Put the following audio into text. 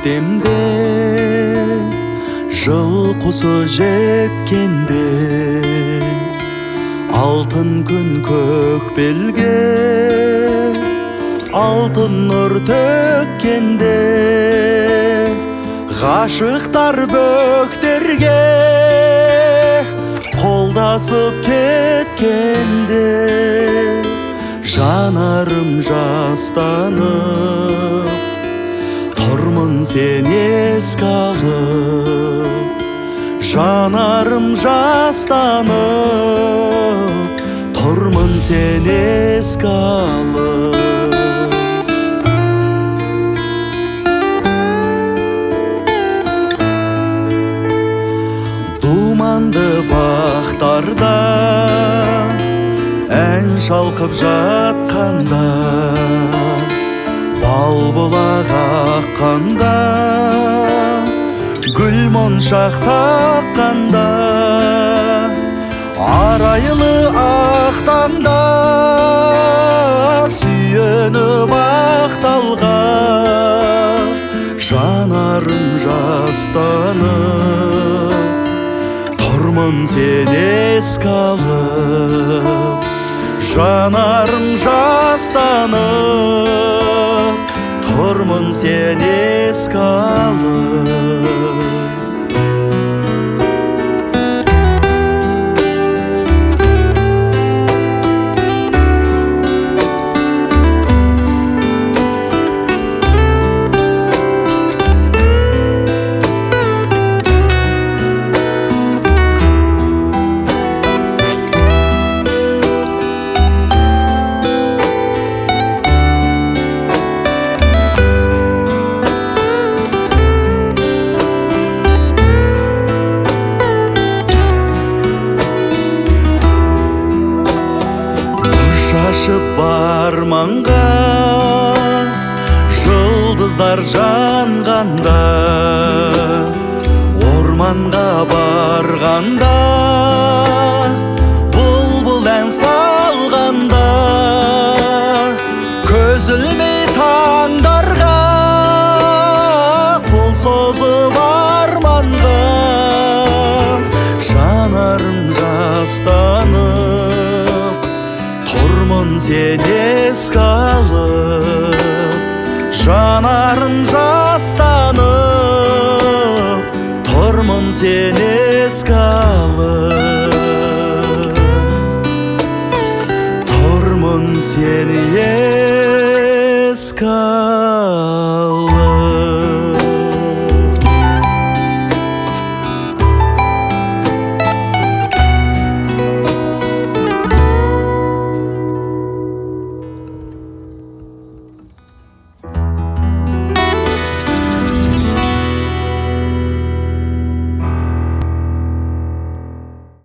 көктемде жыл құсы жеткенде алтын күн көк белге алтын нұр төккенде ғашықтар бөктерге қолдасып кеткенде жанарым жастанып тұрмын сен еске алып жанарым жастанып тұрмын сен еске алып думанды бақтарда ән шалқып жатқанда бал бұлақ аққанда гүл моншақ таққанда арайлы ақтанда сүйеніп ақталған жанарым жастанып тұрмын сен еске алып жанарым жастанып тұрмын сен еске алып шашып бар маңға жұлдыздар жанғанда орманға барғанда бұлбұл ән салғанда көз ілмей таңдарға қол созып арманға жанарым жастанып тұрмын сен еске алып жанарым жастанып тұрмын сен еске